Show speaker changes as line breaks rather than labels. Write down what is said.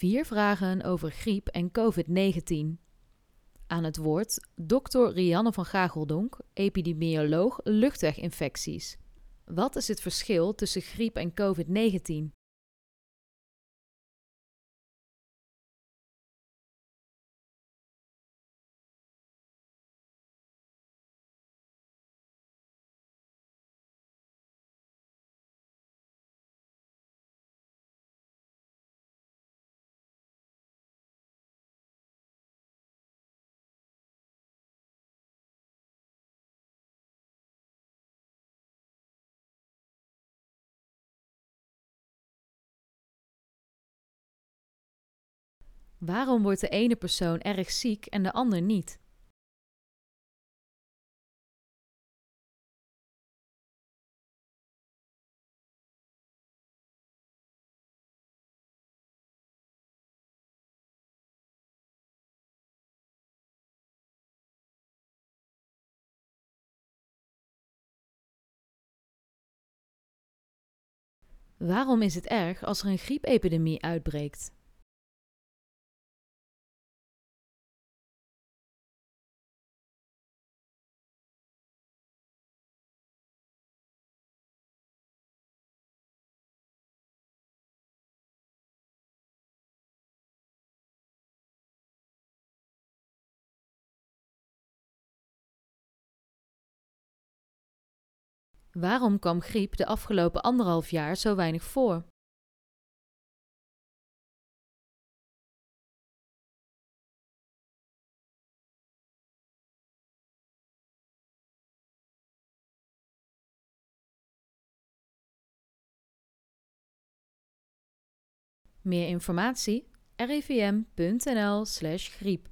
4 vragen over griep en COVID-19. Aan het woord Dr. Rianne van Gageldonk, epidemioloog luchtweginfecties. Wat is het verschil tussen griep en COVID-19? Waarom wordt de ene persoon erg ziek en de ander niet? Waarom is het erg als er een griepepidemie uitbreekt? Waarom kwam griep de afgelopen 1,5 jaar zo weinig voor? Meer informatie: rivm.nl/griep